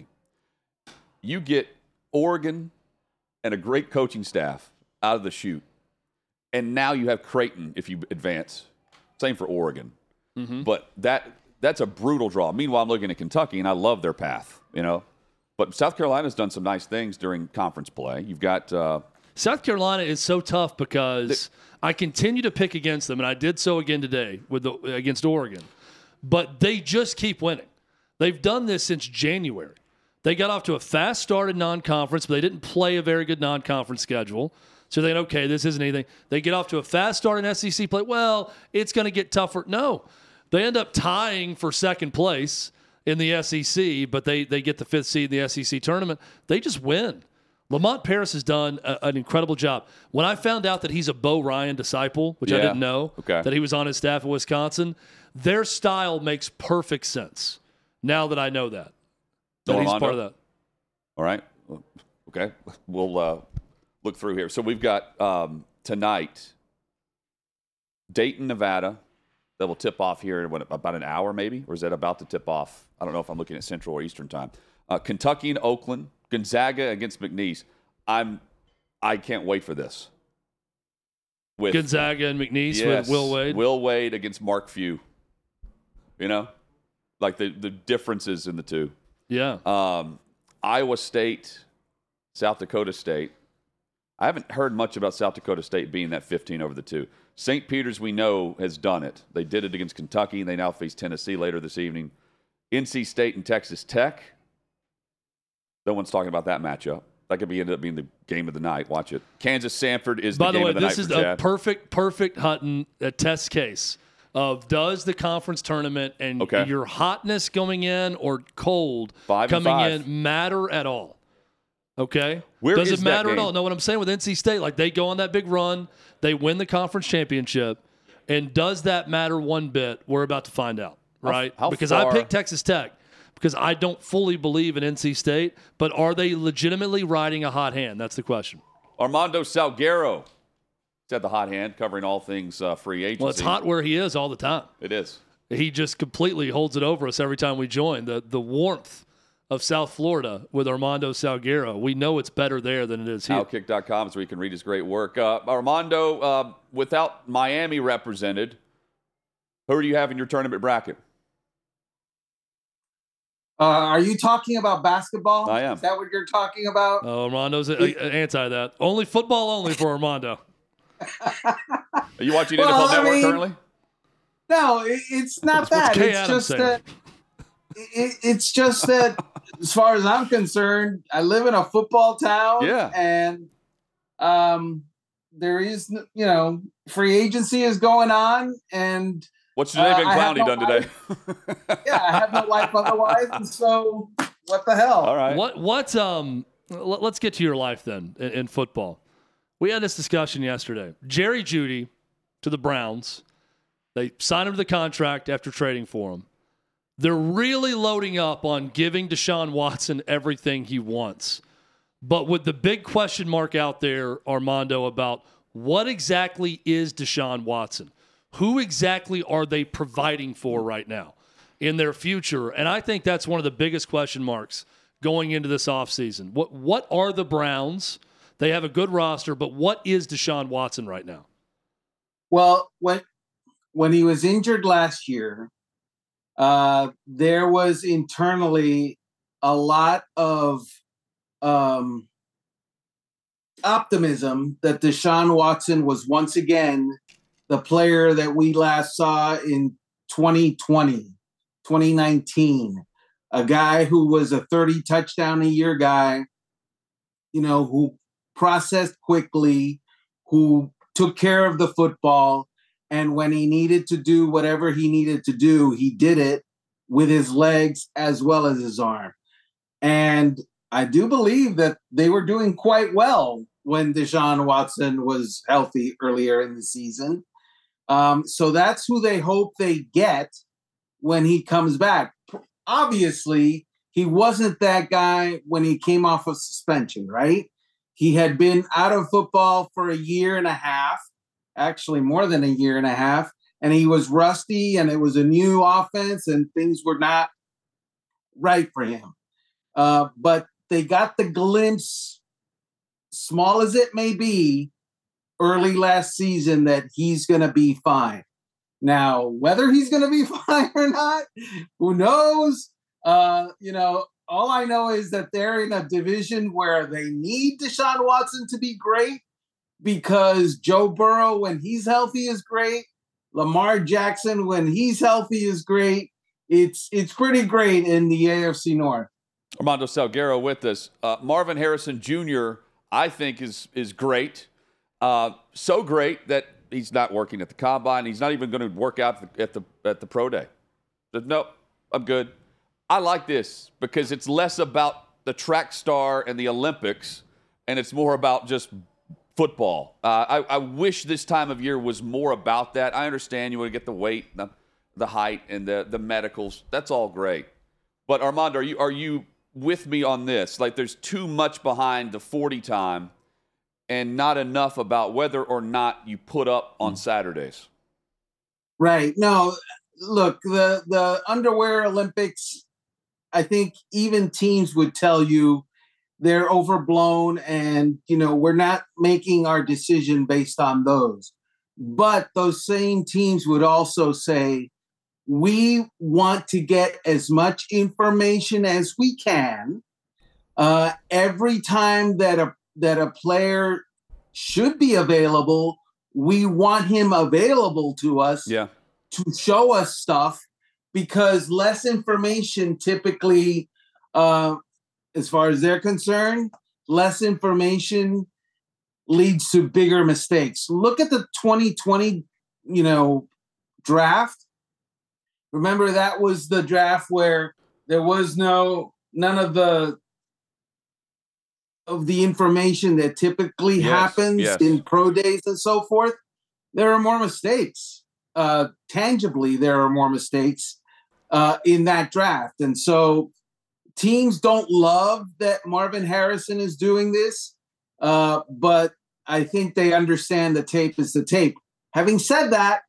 You get Oregon and a great coaching staff out of the chute. And now you have Creighton if you advance. Same for Oregon. Mm-hmm. But that's a brutal draw. Meanwhile, I'm looking at Kentucky, and I love their path, But South Carolina's done some nice things during conference play. You've got South Carolina is so tough because I continue to pick against them, and I did so again today against Oregon. But they just keep winning. They've done this since January. They got off to a fast start in non-conference, but they didn't play a very good non-conference schedule. So they're thinking, okay, this isn't anything. They get off to a fast start in SEC play. Well, it's going to get tougher. No. They end up tying for second place in the SEC, but they get the 5th seed in the SEC tournament. They just win. Lamont Paris has done an incredible job. When I found out that he's a Bo Ryan disciple, which I didn't know, that he was on his staff at Wisconsin, their style makes perfect sense now that I know that he's part of that. All right. Okay. We'll look through here. So we've got tonight Dayton, Nevada. That will tip off here in about an hour maybe? Or is that about to tip off? I don't know if I'm looking at Central or Eastern time. Kentucky and Oakland. Gonzaga against McNeese. I can't wait for this. With Gonzaga and McNeese with Will Wade. Will Wade against Mark Few. Like the differences in the two. Yeah. Iowa State, South Dakota State. I haven't heard much about South Dakota State being that 15 over the 2. St. Peter's, we know, has done it. They did it against Kentucky, and they now face Tennessee later this evening. NC State and Texas Tech. No one's talking about that matchup. That could end up being the game of the night. Watch it. Kansas-Sanford is the game of the night for Chad. By the way, this is a perfect Hutton test case of does the conference tournament and your hotness going in or cold coming in matter at all? Okay? Does it matter at all? No, what I'm saying with NC State, like they go on that big run, they win the conference championship, and does that matter one bit? We're about to find out, right? Because I picked Texas Tech because I don't fully believe in NC State, but are they legitimately riding a hot hand? That's the question. Armando Salguero had the hot hand covering all things free agency. Well, it's hot where he is all the time. It is. He just completely holds it over us every time we join. The warmth of South Florida with Armando Salguero. We know it's better there than it is here. Outkick.com is where you can read his great work. Armando, without Miami represented, who do you have in your tournament bracket? Are you talking about basketball? I am. Is that what you're talking about? Oh, Armando's anti that. Only football only for Armando. Are you watching NFL Network currently? No, it's not that. It's just that as far as I'm concerned, I live in a football town. Yeah. And there is, free agency is going on. And what's Jadeveon Clowney done today? Yeah, I have no life otherwise. And so what the hell? All right. Let's get to your life then in football. We had this discussion yesterday. Jerry Jeudy to the Browns. They signed him to the contract after trading for him. They're really loading up on giving Deshaun Watson everything he wants. But with the big question mark out there, Armando, about what exactly is Deshaun Watson? Who exactly are they providing for right now in their future? And I think that's one of the biggest question marks going into this offseason. What are the Browns? They have a good roster, but what is Deshaun Watson right now? Well, when he was injured last year, there was internally a lot of optimism that Deshaun Watson was once again the player that we last saw in 2019, a guy who was a 30 touchdown a year guy, who processed quickly, who took care of the football. And when he needed to do whatever he needed to do, he did it with his legs as well as his arm. And I do believe that they were doing quite well when Deshaun Watson was healthy earlier in the season. So that's who they hope they get when he comes back. Obviously, he wasn't that guy when he came off of suspension, right? He had been out of football for a year and a half, actually more than a year and a half, and he was rusty, and it was a new offense, and things were not right for him. But they got the glimpse, small as it may be, early last season that he's going to be fine. Now, whether he's going to be fine or not, who knows? All I know is that they're in a division where they need Deshaun Watson to be great because Joe Burrow, when he's healthy, is great. Lamar Jackson, when he's healthy, is great. It's pretty great in the AFC North. Armando Salguero with us. Marvin Harrison Jr., I think, is great. So great that he's not working at the combine. He's not even going to work out at the pro day. But no, I'm good. I like this because it's less about the track star and the Olympics, and it's more about just football. I wish this time of year was more about that. I understand you want to get the weight, the height, and the medicals. That's all great. But Armando, are you with me on this? Like, there's too much behind the 40 time and not enough about whether or not you put up on Saturdays. Right. No, look, the underwear Olympics, I think even teams would tell you they're overblown and, we're not making our decision based on those. But those same teams would also say, we want to get as much information as we can. Every time that a player should be available, we want him available to us to show us stuff, because less information typically, as far as they're concerned, less information leads to bigger mistakes. Look at the 2020, draft. Remember, that was the draft where there was none of the information that typically happens in pro days and so forth. There are more mistakes. Tangibly, there are more mistakes in that draft. And so teams don't love that Marvin Harrison is doing this, but I think they understand the tape is the tape. Having said that,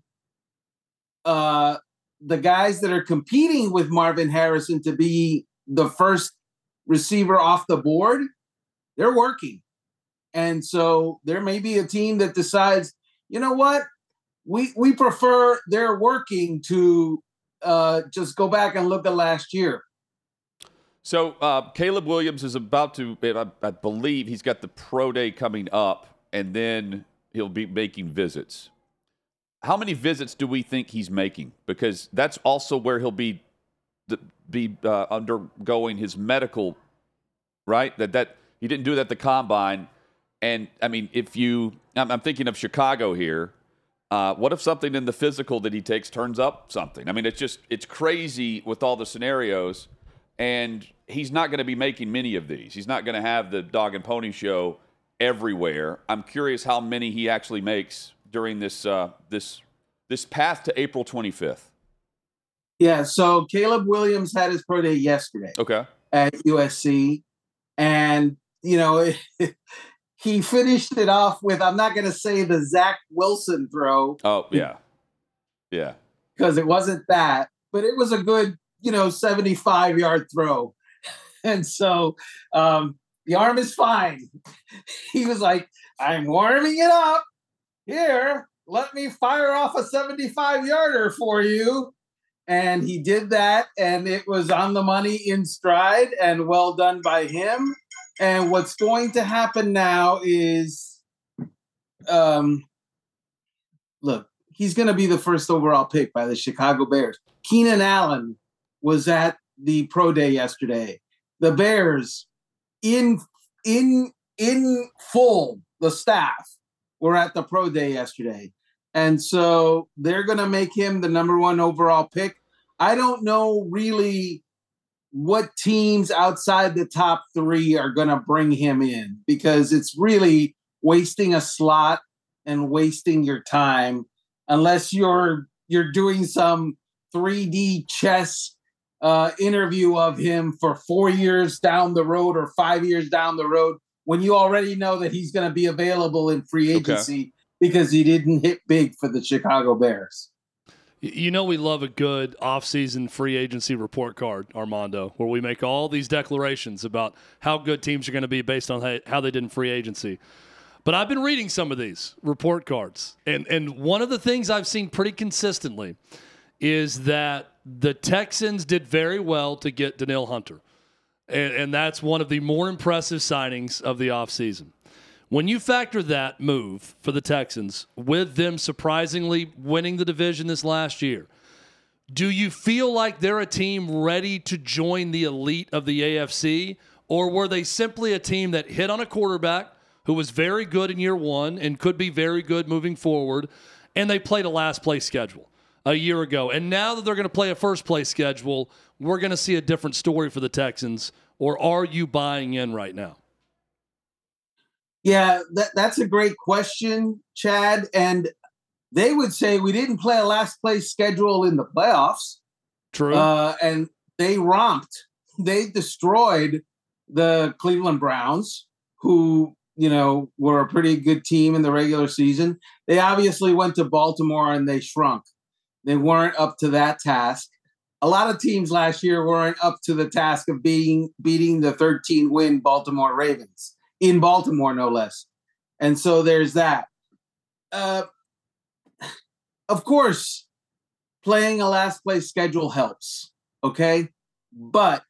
the guys that are competing with Marvin Harrison to be the first receiver off the board, they're working. And so there may be a team that decides, you know what, we prefer they're working to just go back and look at last year. So Caleb Williams is about to, I believe he's got the pro day coming up, and then he'll be making visits. How many visits do we think he's making? Because that's also where he'll be undergoing his medical, right? That he didn't do that at the combine. And, I mean, I'm thinking of Chicago here. What if something in the physical that he takes turns up something? I mean, it's crazy with all the scenarios, and he's not going to be making many of these. He's not going to have the dog and pony show everywhere. I'm curious how many he actually makes during this path to April 25th. Yeah, so Caleb Williams had his pro day yesterday. Okay. At USC, and he finished it off with, I'm not going to say the Zach Wilson throw. Oh, yeah. Yeah. Because it wasn't that, but it was a good, 75-yard throw. And so the arm is fine. He was like, I'm warming it up. Here, let me fire off a 75-yarder for you. And he did that, and it was on the money in stride, and well done by him. And what's going to happen now is, look, he's going to be the first overall pick by the Chicago Bears. Keenan Allen was at the pro day yesterday. The Bears, in full, the staff were at the pro day yesterday. And so they're going to make him the number 1 overall pick. I don't know really what teams outside the top 3 are going to bring him in, because it's really wasting a slot and wasting your time unless you're doing some 3D chess interview of him for 4 years down the road or 5 years down the road, when you already know that he's going to be available in free agency because he didn't hit big for the Chicago Bears. We love a good offseason free agency report card, Armando, where we make all these declarations about how good teams are going to be based on how they did in free agency. But I've been reading some of these report cards, and one of the things I've seen pretty consistently is that the Texans did very well to get Danielle Hunter, and that's one of the more impressive signings of the offseason. When you factor that move for the Texans with them surprisingly winning the division this last year, do you feel like they're a team ready to join the elite of the AFC, or were they simply a team that hit on a quarterback who was very good in year 1 and could be very good moving forward, and they played a last-place schedule a year ago? And now that they're going to play a first-place schedule, we're going to see a different story for the Texans, or are you buying in right now? Yeah, that's a great question, Chad. And they would say we didn't play a last place schedule in the playoffs. True. And they romped. They destroyed the Cleveland Browns, who, were a pretty good team in the regular season. They obviously went to Baltimore and they shrunk. They weren't up to that task. A lot of teams last year weren't up to the task of beating the 13-win Baltimore Ravens. In Baltimore, no less. And so there's that. Of course, playing a last place schedule helps, okay? But,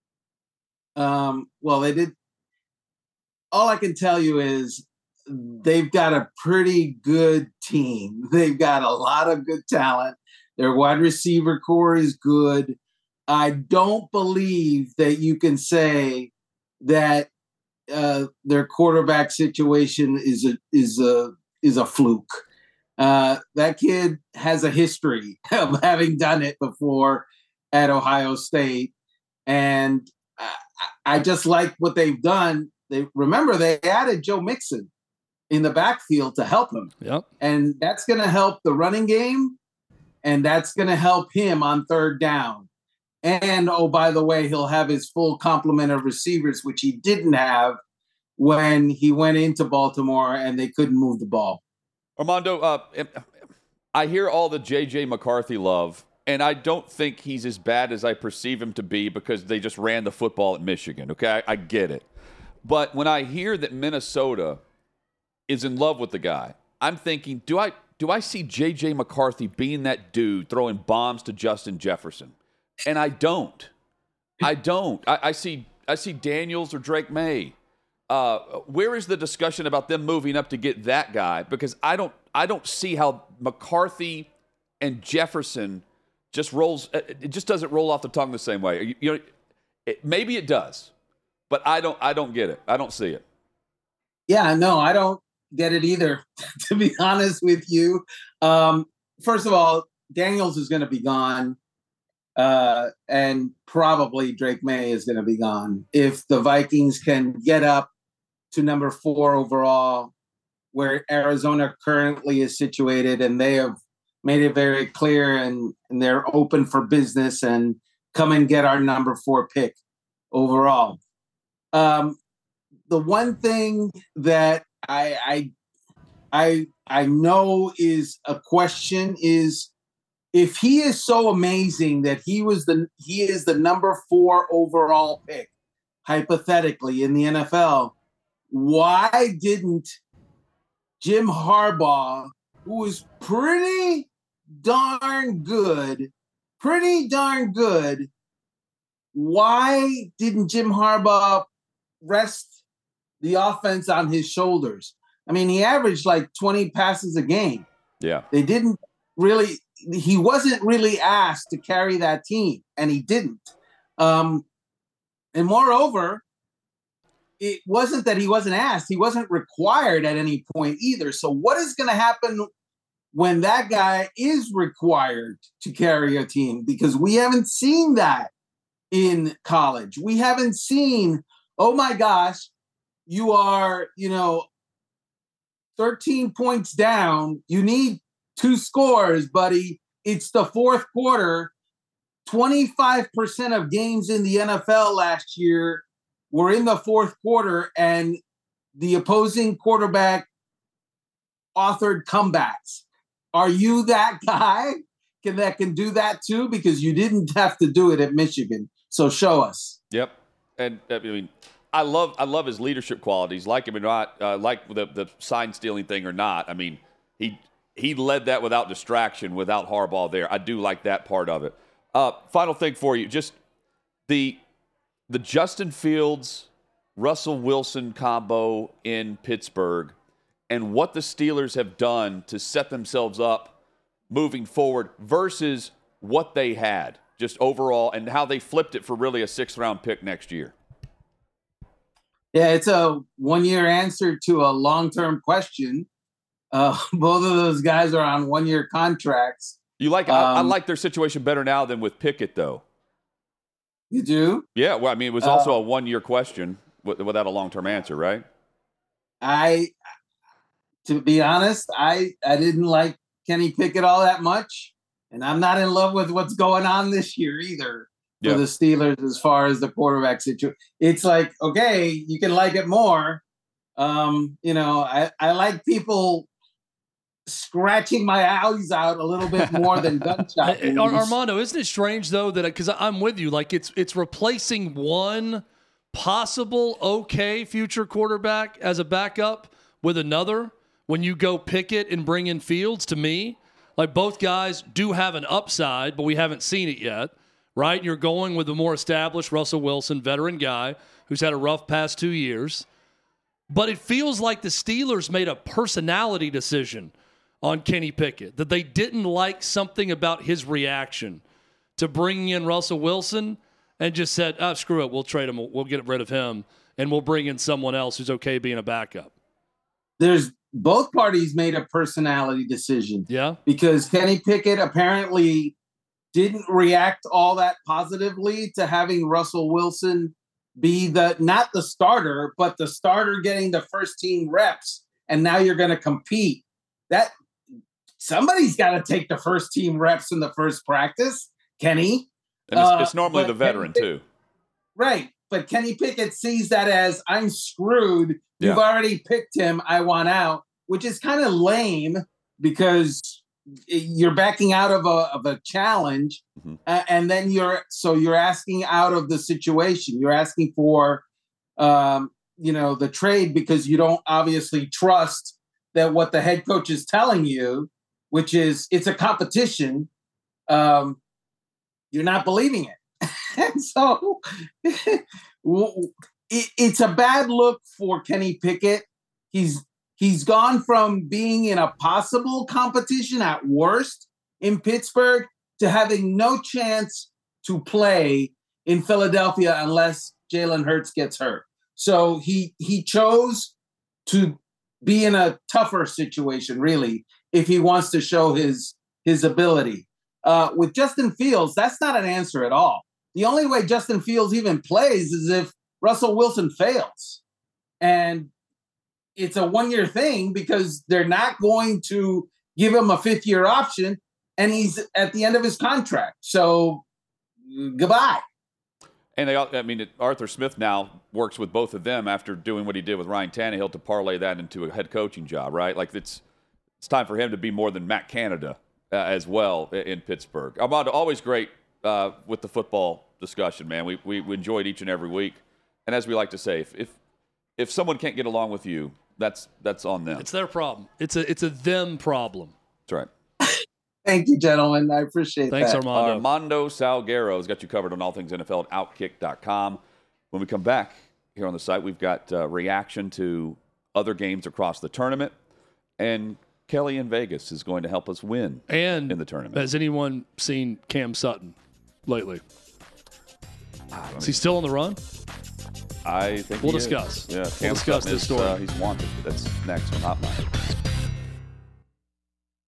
they did. All I can tell you is they've got a pretty good team. They've got a lot of good talent. Their wide receiver core is good. I don't believe that you can say that their quarterback situation is a fluke. That kid has a history of having done it before at Ohio State, and I just like what they've done. They added Joe Mixon in the backfield to help him, and that's going to help the running game, and that's going to help him on third down. And, oh, by the way, he'll have his full complement of receivers, which he didn't have when he went into Baltimore and they couldn't move the ball. Armando, I hear all the J.J. McCarthy love, and I don't think he's as bad as I perceive him to be because they just ran the football at Michigan, okay? I get it. But when I hear that Minnesota is in love with the guy, I'm thinking, do I see J.J. McCarthy being that dude throwing bombs to Justin Jefferson? And I don't. I don't. I see Daniels or Drake May. Where is the discussion about them moving up to get that guy? Because I don't see how McCarthy and Jefferson just rolls. It just doesn't roll off the tongue the same way. Maybe it does, but I don't get it. I don't see it. Yeah, no, I don't get it either. To be honest with you, first of all, Daniels is going to be gone. And probably Drake May is going to be gone. If the Vikings can get up to number 4 overall, where Arizona currently is situated, and they have made it very clear and they're open for business and come and get our number 4 pick overall. The one thing that I know is a question is, if he is so amazing that he is the number 4 overall pick, hypothetically, in the NFL, why didn't Jim Harbaugh, who is pretty darn good, why didn't Jim Harbaugh rest the offense on his shoulders? I mean, he averaged like 20 passes a game. Yeah. He wasn't really asked to carry that team, and he didn't. And moreover, it wasn't that he wasn't asked. He wasn't required at any point either. So what is going to happen when that guy is required to carry a team? Because we haven't seen that in college. We haven't seen, oh my gosh, you are, 13 points down. You need 2 scores, buddy. It's the fourth quarter. 25% of games in the NFL last year were in the fourth quarter, and the opposing quarterback authored comebacks. Are you that guy that can do that too? Because you didn't have to do it at Michigan. So show us. Yep. And I mean, I love his leadership qualities, like him or not, like the sign stealing thing or not. I mean, he led that without distraction, without Harbaugh there. I do like that part of it. Final thing for you, just the Justin Fields, Russell Wilson combo in Pittsburgh, and what the Steelers have done to set themselves up moving forward versus what they had just overall, and how they flipped it for really a 6th-round pick next year. Yeah, it's a one-year answer to a long-term question. Both of those guys are on 1-year contracts. You like? I like their situation better now than with Pickett, though. You do? Yeah. Well, I mean, it was also a 1-year question without a long-term answer, right? To be honest, I didn't like Kenny Pickett all that much, and I'm not in love with what's going on this year either for the Steelers as far as the quarterback situation. It's like, okay, you can like it more. I like people scratching my eyes out a little bit more than gunshot wounds. Armando, isn't it strange though that, because I'm with you, like it's replacing one possible okay future quarterback as a backup with another when you go Pickett and bring in Fields? To me, like, both guys do have an upside, but we haven't seen it yet, right? You're going with the more established Russell Wilson, veteran guy who's had a rough past 2 years. But it feels like the Steelers made a personality decision on Kenny Pickett, that they didn't like something about his reaction to bringing in Russell Wilson, and just said, screw it, we'll trade him, we'll get rid of him, and we'll bring in someone else who's okay being a backup. Both parties made a personality decision. Yeah. Because Kenny Pickett apparently didn't react all that positively to having Russell Wilson be not the starter, but the starter getting the first team reps. And now you're going to compete. That somebody's got to take the first team reps in the first practice, Kenny. And it's normally the veteran too. Right. But Kenny Pickett sees that as, I'm screwed. You've already picked him. I want out, which is kind of lame because you're backing out of a challenge, and then you're asking out of the situation. You're asking for, the trade because you don't obviously trust that what the head coach is telling you, which is it's a competition. You're not believing it. And so it's a bad look for Kenny Pickett. He's gone from being in a possible competition at worst in Pittsburgh to having no chance to play in Philadelphia unless Jalen Hurts gets hurt. So he chose to be in a tougher situation, really, if he wants to show his ability. With Justin Fields, that's not an answer at all. The only way Justin Fields even plays is if Russell Wilson fails. And it's a one-year thing because they're not going to give him a fifth-year option, and he's at the end of his contract. So, goodbye. And Arthur Smith now works with both of them after doing what he did with Ryan Tannehill to parlay that into a head coaching job, right? Like it's time for him to be more than Matt Canada as well in Pittsburgh. Armando, always great with the football discussion, man. We enjoyed each and every week. And as we like to say, if someone can't get along with you, that's on them. It's their problem. It's a them problem. That's right. Thank you, gentlemen. I appreciate Thanks, that. Armando Salguero has got you covered on all things NFL at Outkick.com. When we come back here on the site, we've got reaction to other games across the tournament. And Kelly in Vegas is going to help us win in the tournament. Has anyone seen Cam Sutton lately? Is he still on the run? I think we'll discuss. Yeah, we'll discuss this story. He's wanted. That's next on Hot Mic.